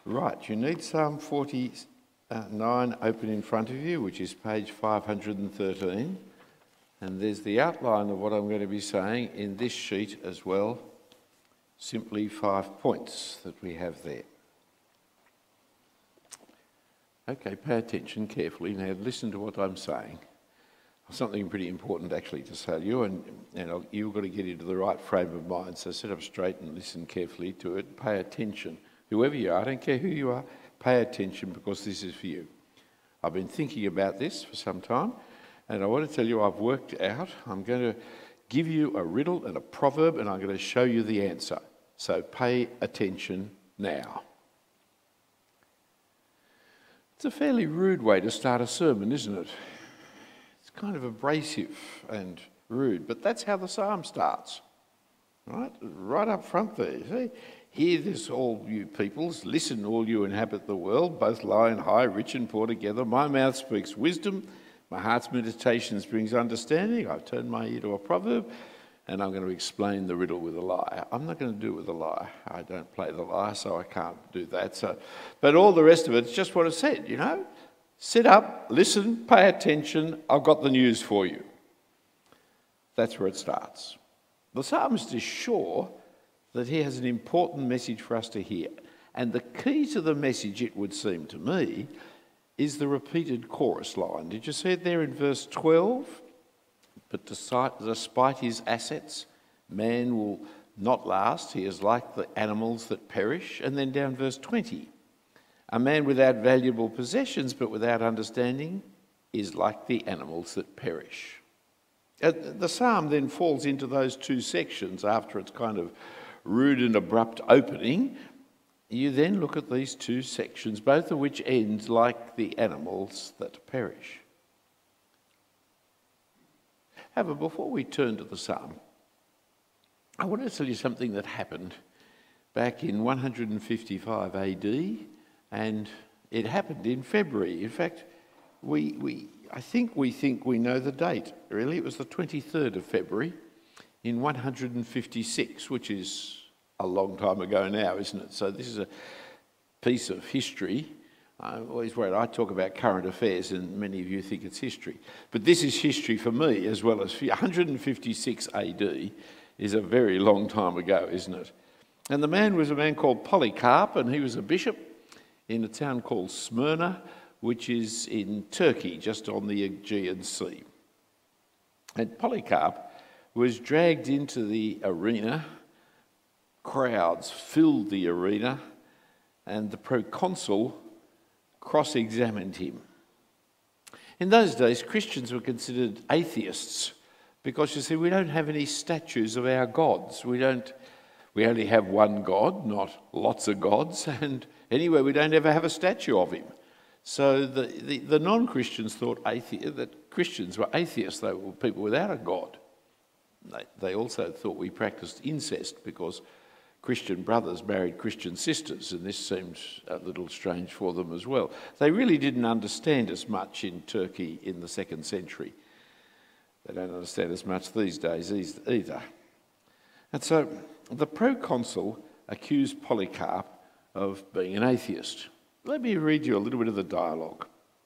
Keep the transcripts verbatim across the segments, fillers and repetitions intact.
Right, you need Psalm forty-nine open in front of you, which is page five hundred thirteen. And there's the outline of what I'm going to be saying in this sheet as well. Simply five points that we have there. Okay, pay attention carefully. Now listen to what I'm saying. Something pretty important actually to tell you, and, and you've got to get into the right frame of mind. So sit up straight and listen carefully to it. Pay attention. Whoever you are, I don't care who you are, pay attention because this is for you. I've been thinking about this for some time, and I want to tell you I've worked out. I'm going to give you a riddle and a proverb, and I'm going to show you the answer. So pay attention now. It's a fairly rude way to start a sermon, isn't it? It's kind of abrasive and rude, but that's how the psalm starts, right? Right up front there, you see? Hear this, all you peoples, listen, all you inhabit the world, both low and high, rich and poor together. My mouth speaks wisdom, my heart's meditations brings understanding. I've turned my ear to a proverb, and I'm going to explain the riddle with a lie. I'm not going to do it with a lie. I don't play the lie, so I can't do that. So, but all the rest of it's just what I said, you know? Sit up, listen, pay attention, I've got the news for you. That's where it starts. The psalmist is sure that he has an important message for us to hear. And the key to the message, it would seem to me, is the repeated chorus line. Did you see it there in verse twelve? But despite his assets, man will not last. He is like the animals that perish. And then down verse twenty. A man without valuable possessions but without understanding is like the animals that perish. The psalm then falls into those two sections after its kind of rude and abrupt opening. You then look at these two sections, both of which end like the animals that perish. However, before we turn to the psalm, I want to tell you something that happened back in one hundred fifty-five A D, and it happened in February. In fact, we, we, I think we think we know the date, really. It was the twenty-third of February in one hundred fifty-six, which is a long time ago now, isn't it? So this is a piece of history. I'm always worried. I talk about current affairs and many of you think it's history. But this is history for me as well as for you. one hundred fifty-six A D is a very long time ago, isn't it? And the man was a man called Polycarp, and he was a bishop in a town called Smyrna, which is in Turkey, just on the Aegean Sea. And Polycarp was dragged into the arena. Crowds filled the arena, and the proconsul cross-examined him. In those days, Christians were considered atheists because, you see, we don't have any statues of our gods. We don't. We only have one God, not lots of gods, and anyway, we don't ever have a statue of him. So the, the, the non-Christians thought athe- that Christians were atheists. They were people without a God. They, they also thought we practiced incest because Christian brothers married Christian sisters, and this seemed a little strange for them as well. They really didn't understand us much in Turkey in the second century. They don't understand us much these days either. And so the proconsul accused Polycarp of being an atheist. Let me read you a little bit of the dialogue.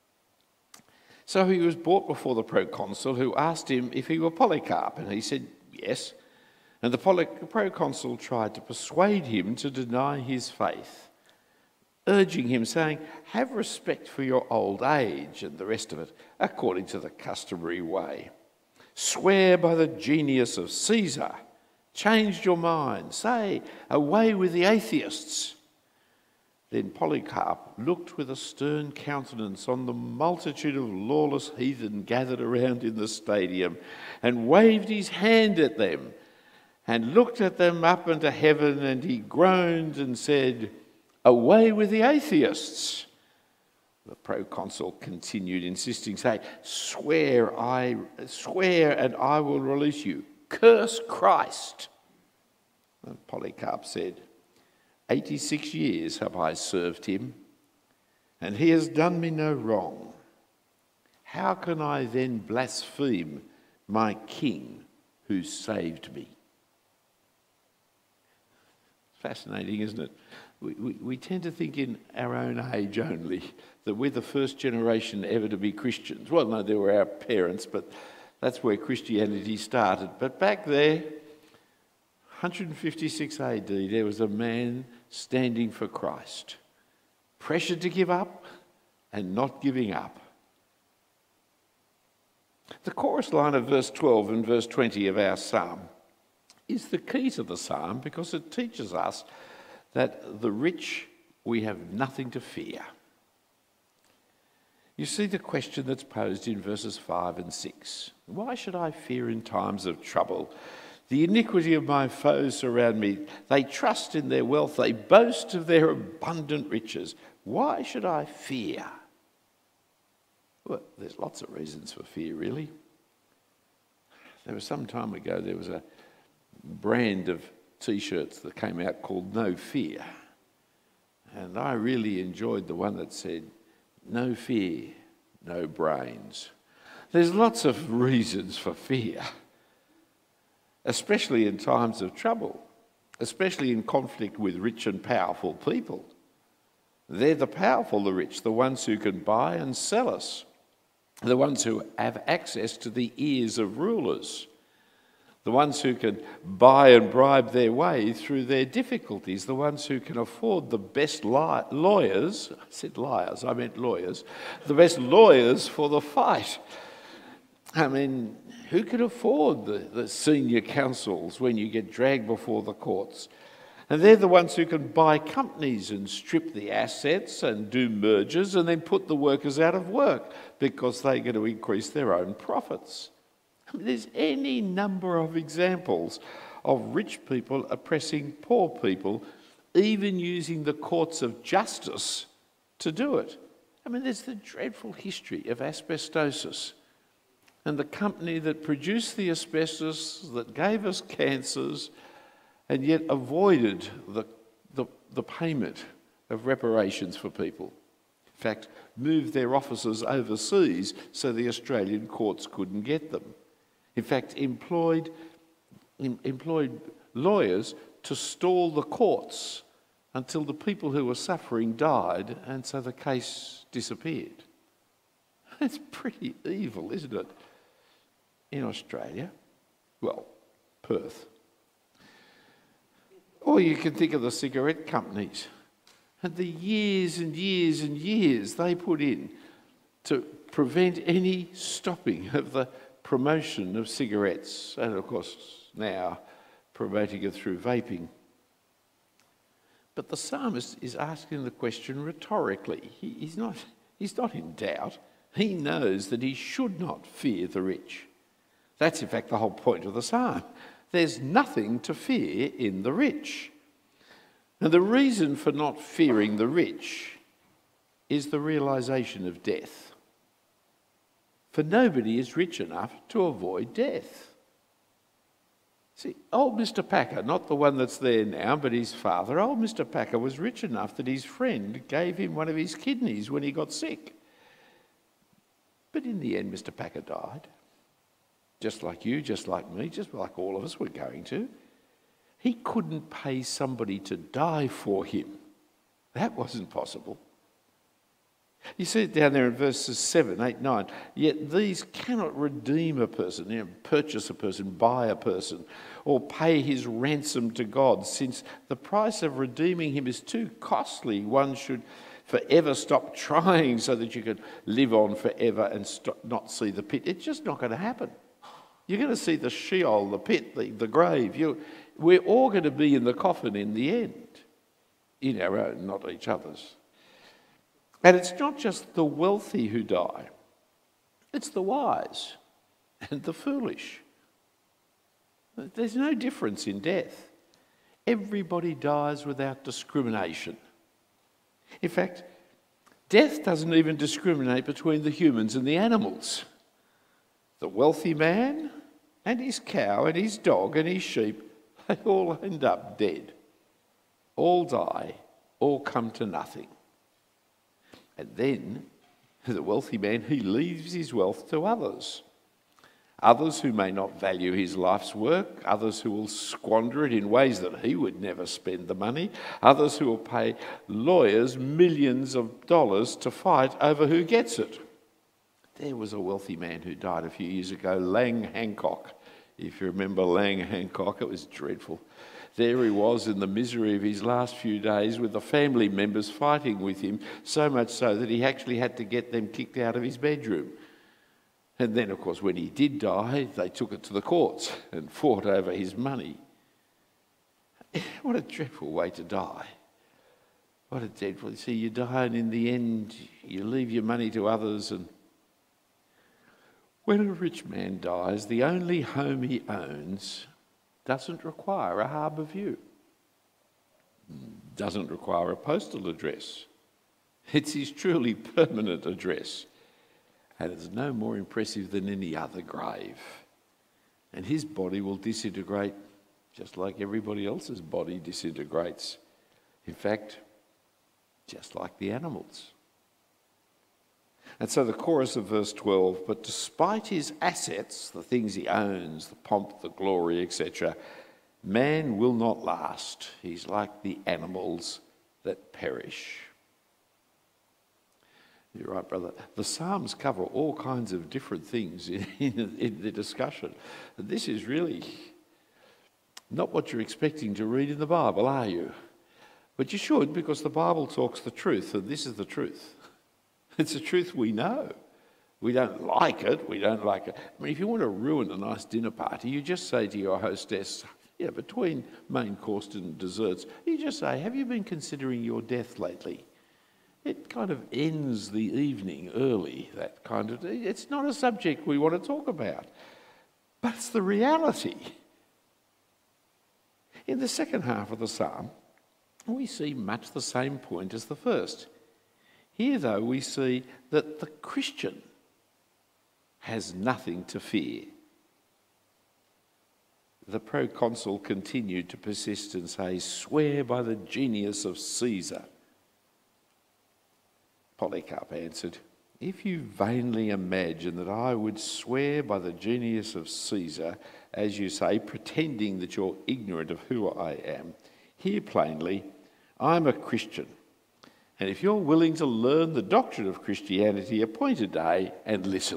So he was brought before the proconsul, who asked him if he were Polycarp, and he said yes. And the proconsul tried to persuade him to deny his faith, urging him, saying, "Have respect for your old age," and the rest of it, according to the customary way. "Swear by the genius of Caesar. Change your mind. Say, away with the atheists." Then Polycarp looked with a stern countenance on the multitude of lawless heathen gathered around in the stadium, and waved his hand at them, and looked at them up into heaven, and he groaned and said, "Away with the atheists." The proconsul continued, insisting, saying, "Swear, I swear, and I will release you. Curse Christ." And Polycarp said, eighty-six years have I served him, and he has done me no wrong. How can I then blaspheme my king who saved me? fascinating, isn't it? We, we, we tend to think in our own age only, that we're the first generation ever to be Christians. Well, no, there were our parents, but that's where Christianity started. But back there, one fifty-six A D, there was a man standing for Christ, pressured to give up and not giving up. The chorus line of verse twelve and verse twenty of our psalm is the key to the psalm because it teaches us that the rich, we have nothing to fear. You see the question that's posed in verses five and six. Why should I fear in times of trouble? The iniquity of my foes surround me. They trust in their wealth. They boast of their abundant riches. Why should I fear? Well, there's lots of reasons for fear, really. There was some time ago, there was a brand of T-shirts that came out called No Fear. And I really enjoyed the one that said, no fear, no brains. There's lots of reasons for fear, especially in times of trouble, especially in conflict with rich and powerful people. They're the powerful, the rich, the ones who can buy and sell us, the ones who have access to the ears of rulers, the ones who can buy and bribe their way through their difficulties, the ones who can afford the best li- lawyers, I said liars, I meant lawyers, the best lawyers for the fight. I mean, who can afford the, the senior counsels when you get dragged before the courts? And they're the ones who can buy companies and strip the assets and do mergers and then put the workers out of work because they're going to increase their own profits. I mean, there's any number of examples of rich people oppressing poor people, even using the courts of justice to do it. I mean, there's the dreadful history of asbestosis and the company that produced the asbestos that gave us cancers and yet avoided the, the, the payment of reparations for people. In fact, moved their offices overseas so the Australian courts couldn't get them. In fact, employed, em, employed lawyers to stall the courts until the people who were suffering died, and so the case disappeared. It's pretty evil, isn't it? In Australia, well, Perth. Or you can think of the cigarette companies and the years and years and years they put in to prevent any stopping of the promotion of cigarettes, and of course now promoting it through vaping. But the psalmist is asking the question rhetorically. He, he's not, he's not in doubt. He knows that he should not fear the rich. That's in fact the whole point of the psalm. There's nothing to fear in the rich. And the reason for not fearing the rich is the realisation of death. For nobody is rich enough to avoid death. See, old Mister Packer, not the one that's there now, but his father, old Mister Packer was rich enough that his friend gave him one of his kidneys when he got sick. But in the end, Mister Packer died. Just like you, just like me, just like all of us were going to. He couldn't pay somebody to die for him. That wasn't possible. You see it down there in verses seven, eight, nine. Yet these cannot redeem a person, you know, purchase a person, buy a person, or pay his ransom to God, since the price of redeeming him is too costly. One should forever stop trying so that you can live on forever and stop, not see the pit. It's just not going to happen. You're going to see the Sheol, the pit, the, the grave. You, we're all going to be in the coffin in the end, in our own, not each other's. And it's not just the wealthy who die. It's the wise and the foolish. There's no difference in death. Everybody dies without discrimination. In fact, death doesn't even discriminate between the humans and the animals. The wealthy man and his cow and his dog and his sheep, they all end up dead. All die, all come to nothing. And then the wealthy man, he leaves his wealth to others. Others who may not value his life's work, others who will squander it in ways that he would never spend the money, others who will pay lawyers millions of dollars to fight over who gets it. There was a wealthy man who died a few years ago, Lang Hancock. If you remember Lang Hancock, it was dreadful. There he was in the misery of his last few days with the family members fighting with him, so much so that he actually had to get them kicked out of his bedroom. And then, of course, when he did die, they took it to the courts and fought over his money. What a dreadful way to die. What a dreadful... You see, you die and in the end, you leave your money to others. And when a rich man dies, the only home he owns doesn't require a harbour view, doesn't require a postal address. It's his truly permanent address. And it's no more impressive than any other grave. And his body will disintegrate just like everybody else's body disintegrates. In fact, just like the animals. And so the chorus of verse twelve, but despite his assets, the things he owns, the pomp, the glory, et cetera, man will not last. He's like the animals that perish. You're right, brother. The Psalms cover all kinds of different things in, in, in the discussion. And this is really not what you're expecting to read in the Bible, are you? But you should, because the Bible talks the truth, and this is the truth. It's a truth we know. We don't like it. We don't like it. I mean, if you want to ruin a nice dinner party, you just say to your hostess, you know, between main course and desserts, you just say, have you been considering your death lately? It kind of ends the evening early, that kind of... It's not a subject we want to talk about, but it's the reality. In the second half of the psalm, we see much the same point as the first. Here, though, we see that the Christian has nothing to fear. The proconsul continued to persist and say, swear by the genius of Caesar. Polycarp answered, if you vainly imagine that I would swear by the genius of Caesar, as you say, pretending that you're ignorant of who I am, hear plainly, I'm a Christian. And if you're willing to learn the doctrine of Christianity, appoint a day and listen.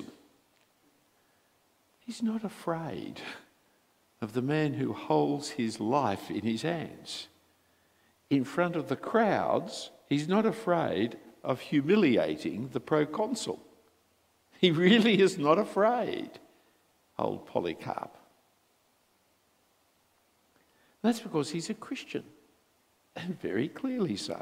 He's not afraid of the man who holds his life in his hands. In front of the crowds, he's not afraid of humiliating the proconsul. He really is not afraid, old Polycarp. That's because he's a Christian, and very clearly so.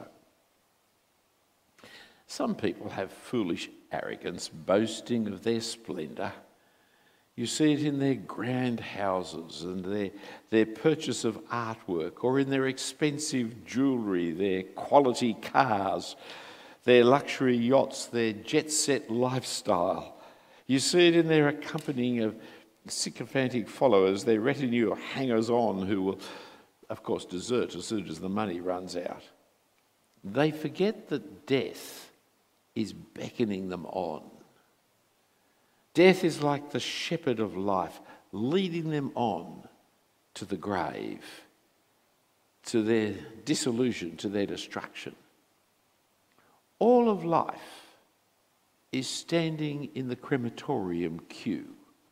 Some people have foolish arrogance, boasting of their splendour. You see it in their grand houses and their, their purchase of artwork, or in their expensive jewellery, their quality cars, their luxury yachts, their jet-set lifestyle. You see it in their accompanying of sycophantic followers, their retinue of hangers-on who will, of course, desert as soon as the money runs out. They forget that death is beckoning them on. Death is like the shepherd of life, leading them on to the grave, to their dissolution, to their destruction. All of life is standing in the crematorium queue.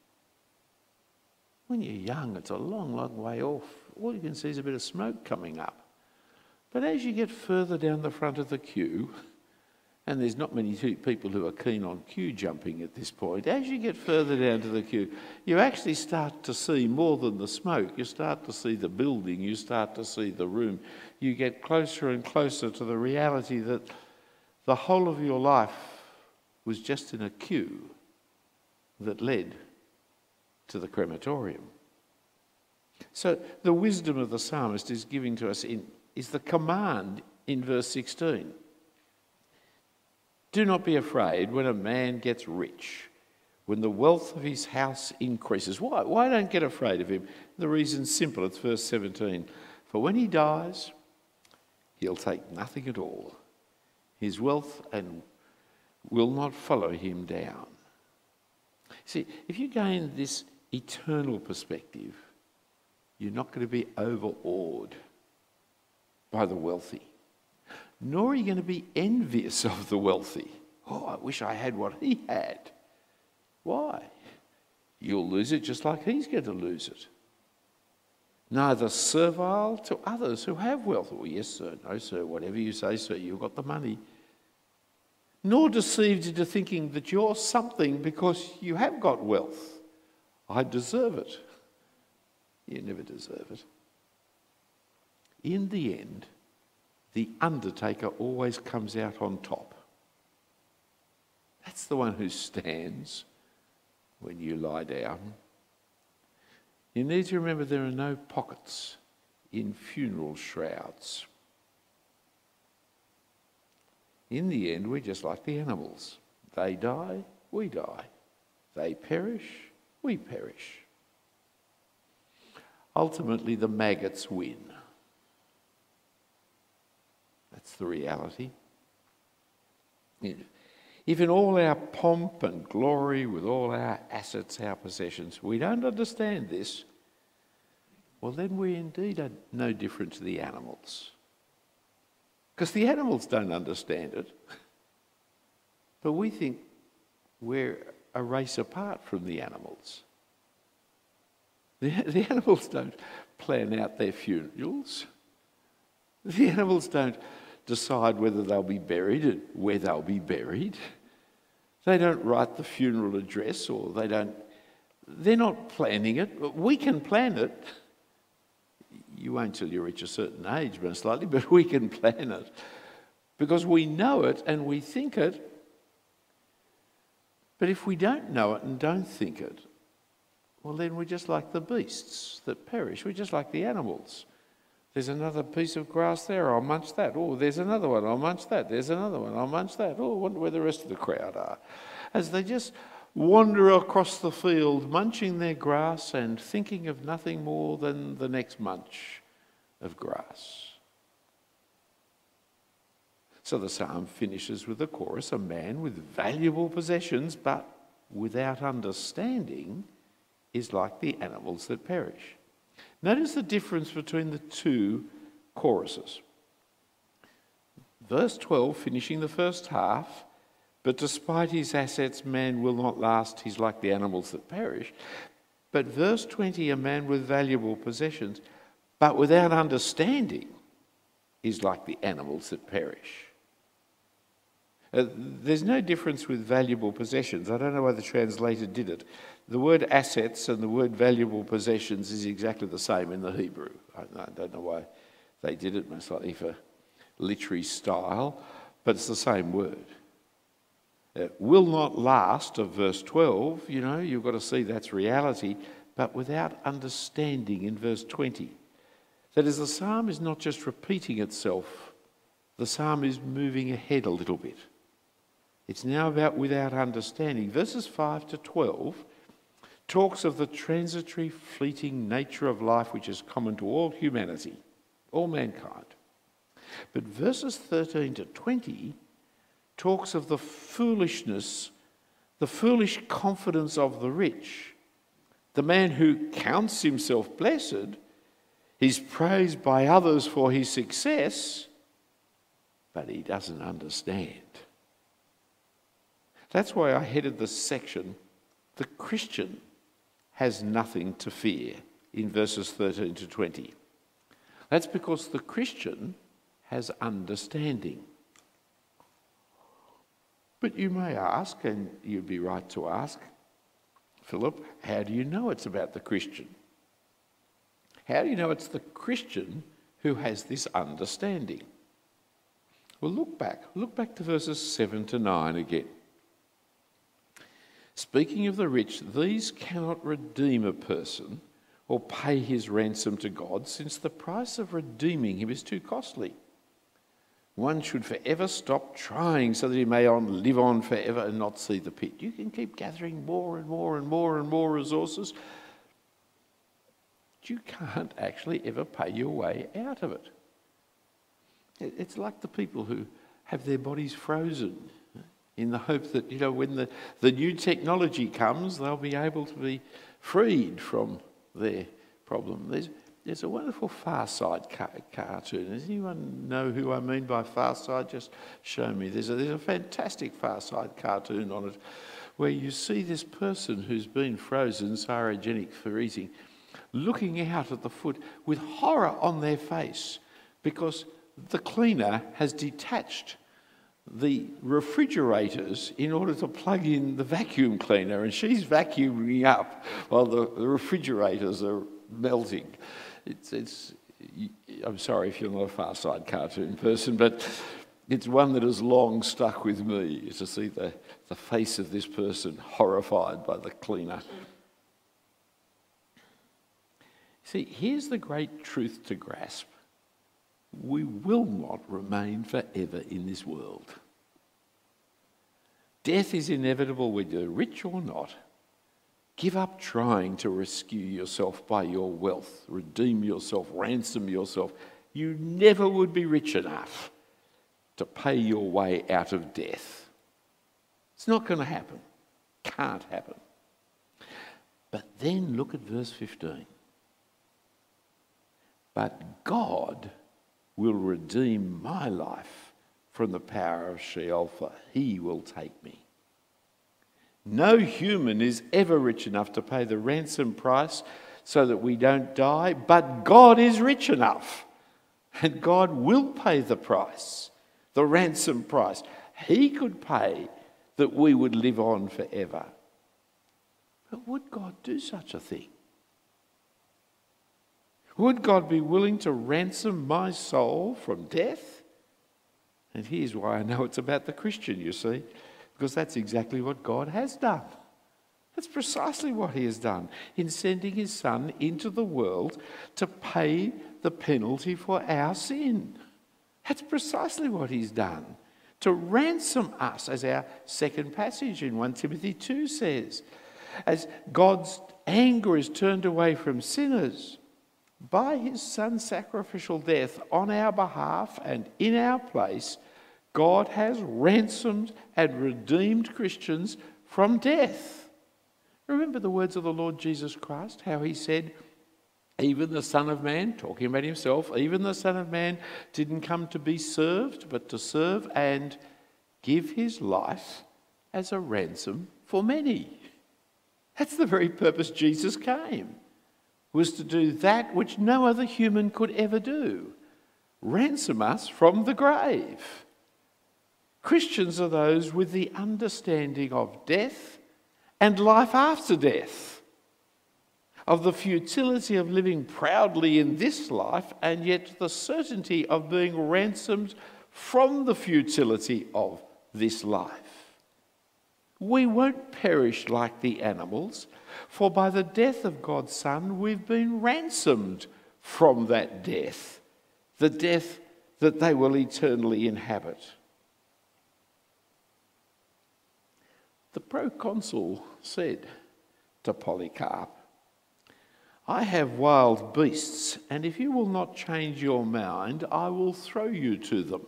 When you're young, it's a long, long way off. All you can see is a bit of smoke coming up. But as you get further down the front of the queue, and there's not many people who are keen on queue jumping at this point, as you get further down to the queue, you actually start to see more than the smoke. You start to see the building, you start to see the room. You get closer and closer to the reality that the whole of your life was just in a queue that led to the crematorium. So the wisdom of the psalmist is giving to us in, is the command in verse sixteen. Do not be afraid when a man gets rich, when the wealth of his house increases. Why? Why don't get afraid of him? The reason's simple. It's verse seventeen. For when he dies, he'll take nothing at all. His wealth and will not follow him down. See, if you gain this eternal perspective, you're not going to be overawed by the wealthy, nor are you going to be envious of the wealthy. Oh, I wish I had what he had. Why? You'll lose it just like he's going to lose it. Neither servile to others who have wealth. Oh, yes, sir. No, sir. Whatever you say, sir, you've got the money. Nor deceived into thinking that you're something because you have got wealth. I deserve it. You never deserve it. In the end, the undertaker always comes out on top. That's the one who stands when you lie down. You need to remember there are no pockets in funeral shrouds. In the end, we're just like the animals. They die, we die. They perish, we perish. Ultimately, the maggots win. That's the reality. If in all our pomp and glory, with all our assets, our possessions, we don't understand this, well, then we indeed are no different to the animals. Because the animals don't understand it. But we think we're a race apart from the animals. The, the animals don't plan out their funerals. The animals don't decide whether they'll be buried and where they'll be buried. They don't write the funeral address, or they don't, they're not planning it. We can plan it. You won't till you reach a certain age, most likely, but we can plan it because we know it and we think it. But if we don't know it and don't think it, well, then we're just like the beasts that perish. We're just like the animals. There's another piece of grass there, I'll munch that. Oh, there's another one, I'll munch that. There's another one, I'll munch that. Oh, I wonder where the rest of the crowd are. As they just wander across the field, munching their grass and thinking of nothing more than the next munch of grass. So the psalm finishes with a chorus: a man with valuable possessions but without understanding is like the animals that perish. Notice the difference between the two choruses. Verse twelve, finishing the first half, but despite his assets, man will not last, he's like the animals that perish. But verse twenty, a man with valuable possessions, but without understanding, is like the animals that perish. Uh, there's no difference with valuable possessions. I don't know why the translator did it. The word assets and the word valuable possessions is exactly the same in the Hebrew. I, I don't know why they did it, most likely for literary style, but it's the same word. It will not last of verse twelve, you know, you've got to see that's reality, but without understanding in verse twenty. That is, the psalm is not just repeating itself, the psalm is moving ahead a little bit. It's now about without understanding. Verses five to twelve talks of the transitory, fleeting nature of life which is common to all humanity, all mankind. But verses thirteen to twenty talks of the foolishness, the foolish confidence of the rich. The man who counts himself blessed, he's praised by others for his success, but he doesn't understand. That's why I headed this section, the Christian has nothing to fear, in verses thirteen to twenty. That's because the Christian has understanding. But you may ask, and you'd be right to ask, Philip, how do you know it's about the Christian? How do you know it's the Christian who has this understanding? Well, look back. Look back to verses seven to nine again. Speaking of the rich, these cannot redeem a person or pay his ransom to God, since the price of redeeming him is too costly. One should forever stop trying so that he may on live on forever and not see the pit. You can keep gathering more and more and more and more resources. You can't actually ever pay your way out of it. It's like the people who have their bodies frozen in the hope that, you know, when the, the new technology comes, they'll be able to be freed from their problem. There's, there's a wonderful Far Side ca- cartoon. Does anyone know who I mean by Far Side? Just show me. There's a, there's a fantastic Far Side cartoon on it where you see this person who's been frozen, cryogenic freezing, looking out at the foot with horror on their face because the cleaner has detached the refrigerators in order to plug in the vacuum cleaner, and she's vacuuming up while the, the refrigerators are melting. It's, it's, I'm sorry if you're not a Far Side cartoon person, but it's one that has long stuck with me, to see the, the face of this person horrified by the cleaner. See, here's the great truth to grasp. We will not remain forever in this world. Death is inevitable whether you're rich or not. Give up trying to rescue yourself by your wealth, redeem yourself, ransom yourself. You never would be rich enough to pay your way out of death. It's not going to happen. Can't happen. But then look at verse fifteen. But God will redeem my life from the power of Sheol, for he will take me. No human is ever rich enough to pay the ransom price so that we don't die, but God is rich enough, and God will pay the price, the ransom price. He could pay that we would live on forever. But would God do such a thing? Would God be willing to ransom my soul from death? And here's why I know it's about the Christian, you see, because that's exactly what God has done. That's precisely what he has done in sending his Son into the world to pay the penalty for our sin. That's precisely what he's done, to ransom us, as our second passage in First Timothy two says. As God's anger is turned away from sinners, by his Son's sacrificial death on our behalf and in our place, God has ransomed and redeemed Christians from death. Remember the words of the Lord Jesus Christ, how he said, even the Son of Man, talking about himself, even the Son of Man didn't come to be served, but to serve and give his life as a ransom for many. That's the very purpose Jesus came, was to do that which no other human could ever do, ransom us from the grave. Christians are those with the understanding of death and life after death, of the futility of living proudly in this life and yet the certainty of being ransomed from the futility of this life. We won't perish like the animals, for by the death of God's Son we've been ransomed from that death, the death that they will eternally inhabit. The proconsul said to Polycarp, I have wild beasts, and if you will not change your mind, I will throw you to them.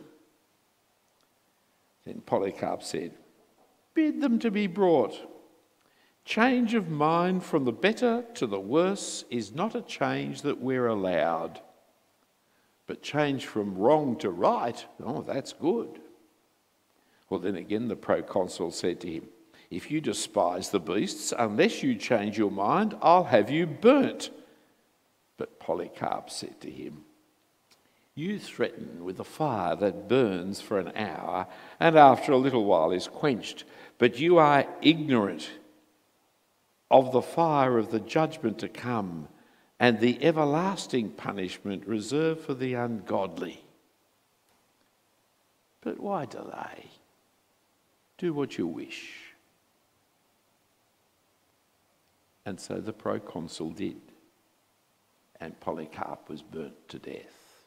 Then Polycarp said, bid them to be brought. Change of mind from the better to the worse is not a change that we're allowed. But change from wrong to right, oh, that's good. Well, then again, the proconsul said to him, if you despise the beasts, unless you change your mind, I'll have you burnt. But Polycarp said to him, you threaten with a fire that burns for an hour and after a little while is quenched, but you are ignorant of the fire of the judgment to come and the everlasting punishment reserved for the ungodly. But why delay? Do what you wish. And so the proconsul did, and Polycarp was burnt to death.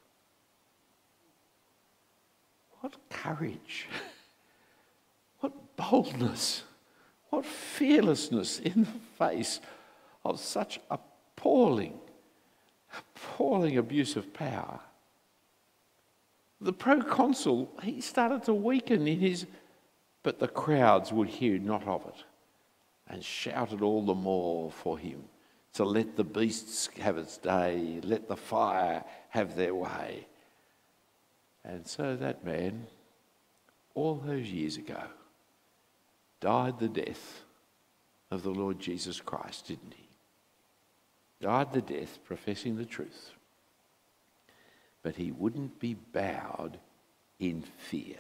What courage, what boldness, what fearlessness in the face of such appalling, appalling abuse of power. The proconsul, he started to weaken in his, but the crowds would hear not of it and shouted all the more for him to let the beasts have its day, let the fire have their way. And so that man, all those years ago, died the death of the Lord Jesus Christ, didn't he? Died the death professing the truth. But he wouldn't be bowed in fear.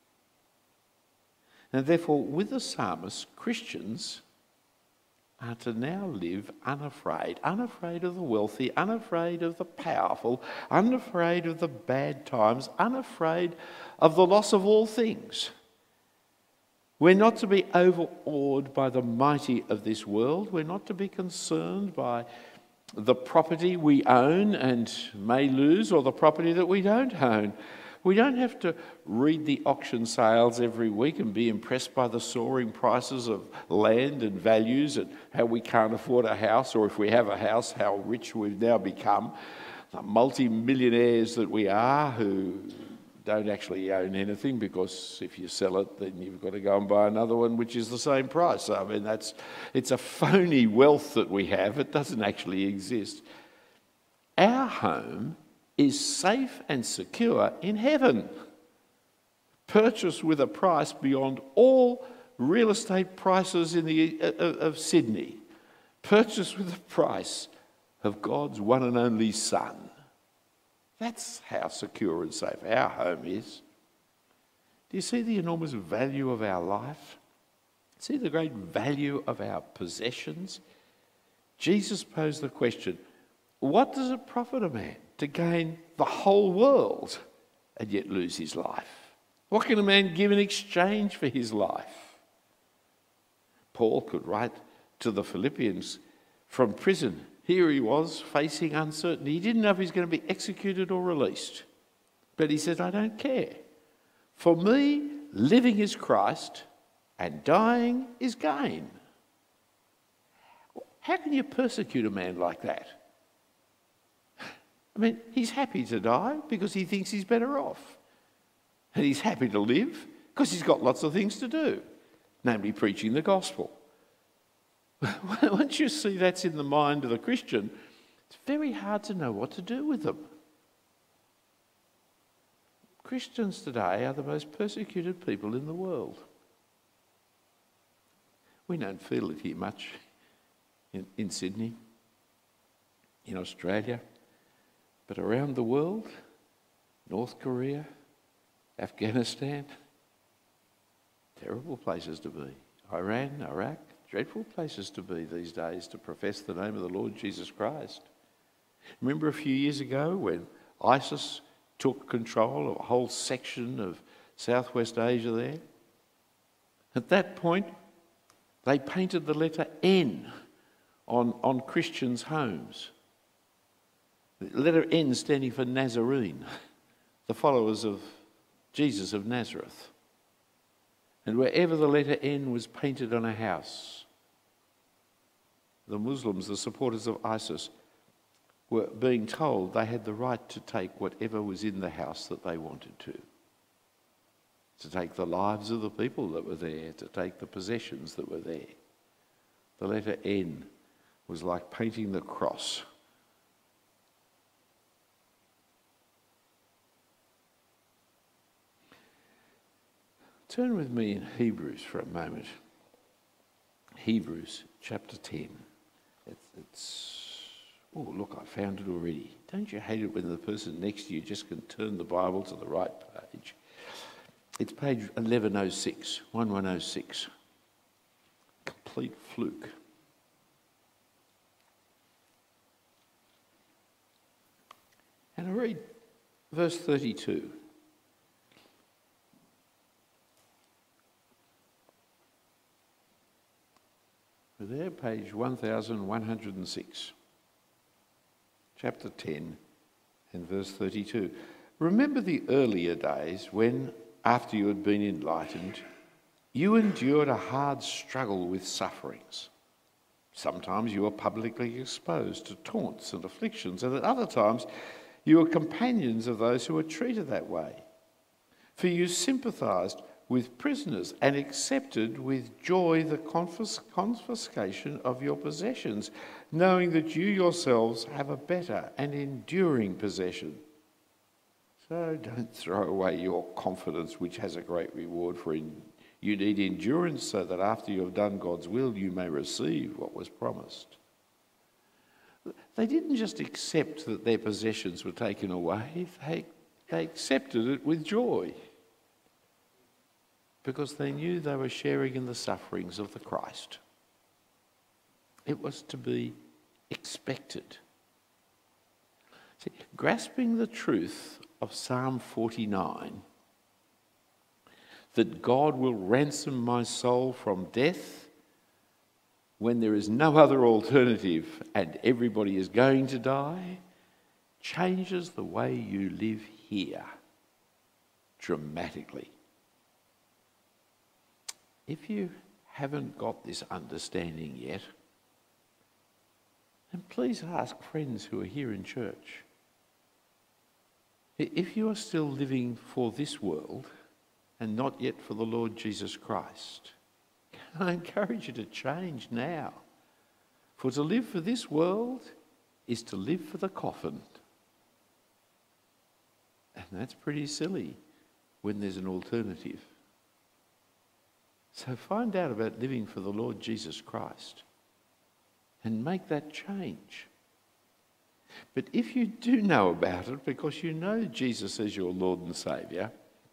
And therefore, with the psalmist, Christians are to now live unafraid, unafraid of the wealthy, unafraid of the powerful, unafraid of the bad times, unafraid of the loss of all things. We're not to be overawed by the mighty of this world. We're not to be concerned by the property we own and may lose, or the property that we don't own. We don't have to read the auction sales every week and be impressed by the soaring prices of land and values and how we can't afford a house, or if we have a house, how rich we've now become. The multi-millionaires that we are who don't actually own anything, because if you sell it, then you've got to go and buy another one which is the same price. I mean, that's it's a phony wealth that we have. It doesn't actually exist. Our home is safe and secure in heaven, purchased with a price beyond all real estate prices in the uh, of Sydney, purchased with the price of God's one and only Son. That's how secure and safe our home is. Do you see the enormous value of our life? See the great value of our possessions? Jesus posed the question, what does it profit a man to gain the whole world and yet lose his life? What can a man give in exchange for his life? Paul could write to the Philippians from prison. Here he was facing uncertainty. He didn't know if he was going to be executed or released. But he said, I don't care. For me, living is Christ and dying is gain. How can you persecute a man like that? I mean, he's happy to die because he thinks he's better off. And he's happy to live because he's got lots of things to do, namely preaching the gospel. Once you see that's in the mind of the Christian, it's very hard to know what to do with them. Christians today are the most persecuted people in the world. We don't feel it here much in, in Sydney, in Australia, but around the world, North Korea, Afghanistan, terrible places to be. Iran, Iraq, dreadful places to be these days to profess the name of the Lord Jesus Christ. Remember a few years ago when ISIS took control of a whole section of Southwest Asia there? At that point, they painted the letter N on, on Christians' homes. The letter N standing for Nazarene, the followers of Jesus of Nazareth. And wherever the letter N was painted on a house, the Muslims, the supporters of ISIS, were being told they had the right to take whatever was in the house that they wanted to. To take the lives of the people that were there, to take the possessions that were there. The letter N was like painting the cross. Turn with me in Hebrews for a moment. Hebrews chapter ten. It's, it's oh, look, I found it already. Don't you hate it when the person next to you just can turn the Bible to the right page? It's page eleven oh six, eleven oh six. Complete fluke. And I read verse thirty-two. There, page one thousand one hundred six, chapter ten and verse thirty-two. Remember the earlier days when, after you had been enlightened, you endured a hard struggle with sufferings. Sometimes you were publicly exposed to taunts and afflictions, and at other times you were companions of those who were treated that way. For you sympathised with prisoners, and accepted with joy the confis- confiscation of your possessions, knowing that you yourselves have a better and enduring possession. So don't throw away your confidence, which has a great reward, for in, you need endurance, so that after you have done God's will, you may receive what was promised. They didn't just accept that their possessions were taken away, they, they accepted it with joy, because they knew they were sharing in the sufferings of the Christ. It was to be expected. See, grasping the truth of Psalm forty-nine, that God will ransom my soul from death when there is no other alternative and everybody is going to die, changes the way you live here dramatically. If you haven't got this understanding yet, then please ask friends who are here in church. If you are still living for this world and not yet for the Lord Jesus Christ, I encourage you to change now. For to live for this world is to live for the coffin. And that's pretty silly when there's an alternative. So find out about living for the Lord Jesus Christ and make that change. But if you do know about it because you know Jesus as your Lord and Saviour,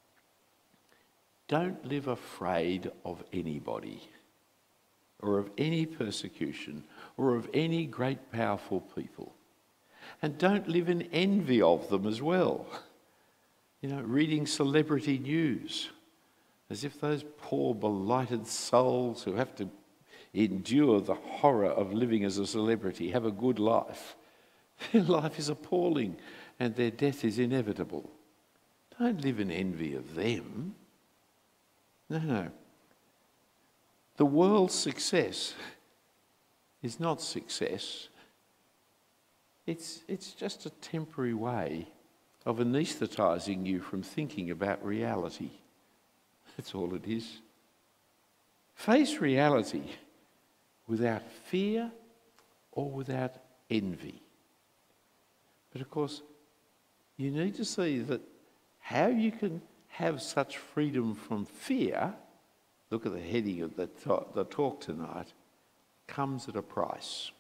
don't live afraid of anybody or of any persecution or of any great powerful people. And don't live in envy of them as well. You know, reading celebrity news as if those poor blighted souls who have to endure the horror of living as a celebrity have a good life. Their life is appalling and their death is inevitable. Don't live in envy of them. No, no. The world's success is not success. It's, it's just a temporary way of anaesthetising you from thinking about reality. That's all it is. Face reality without fear or without envy. But of course, you need to see that how you can have such freedom from fear, look at the heading of the talk, the talk tonight, comes at a price.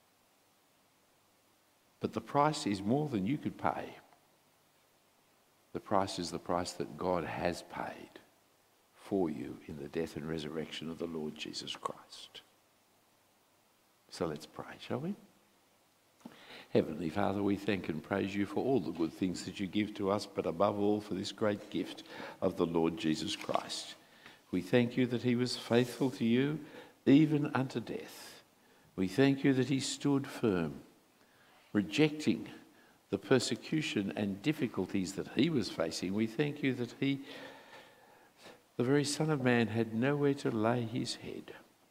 But the price is more than you could pay. The price is the price that God has paid for you in the death and resurrection of the Lord Jesus Christ. So let's pray, shall we? Heavenly Father, we thank and praise you for all the good things that you give to us, but above all for this great gift of the Lord Jesus Christ. We thank you that he was faithful to you even unto death. We thank you that he stood firm, rejecting the persecution and difficulties that he was facing. We thank you that he, the very Son of Man, had nowhere to lay his head,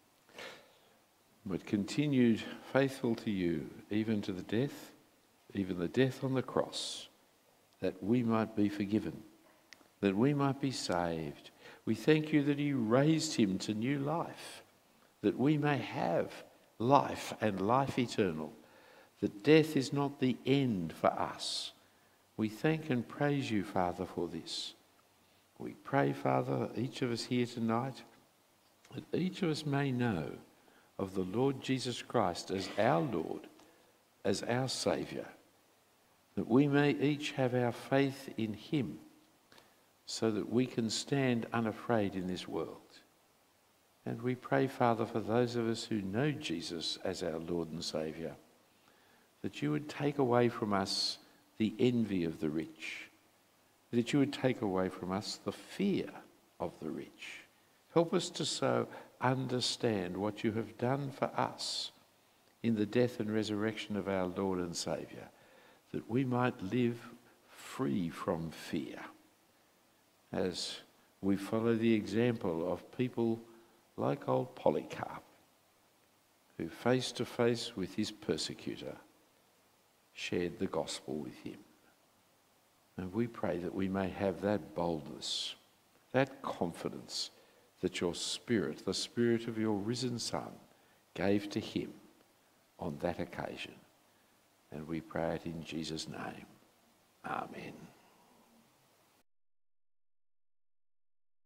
but continued faithful to you, even to the death, even the death on the cross, that we might be forgiven, that we might be saved. We thank you that you raised him to new life, that we may have life and life eternal, that death is not the end for us. We thank and praise you, Father, for this. We pray, Father, each of us here tonight, that each of us may know of the Lord Jesus Christ as our Lord, as our Saviour, that we may each have our faith in him so that we can stand unafraid in this world. And we pray, Father, for those of us who know Jesus as our Lord and Saviour, that you would take away from us the envy of the rich, that you would take away from us the fear of the rich. Help us to so understand what you have done for us in the death and resurrection of our Lord and Saviour, that we might live free from fear as we follow the example of people like old Polycarp, who face to face with his persecutor shared the gospel with him. And we pray that we may have that boldness that confidence that your Spirit, the Spirit of your risen Son, gave to him on that occasion. And we pray it in Jesus' name. Amen.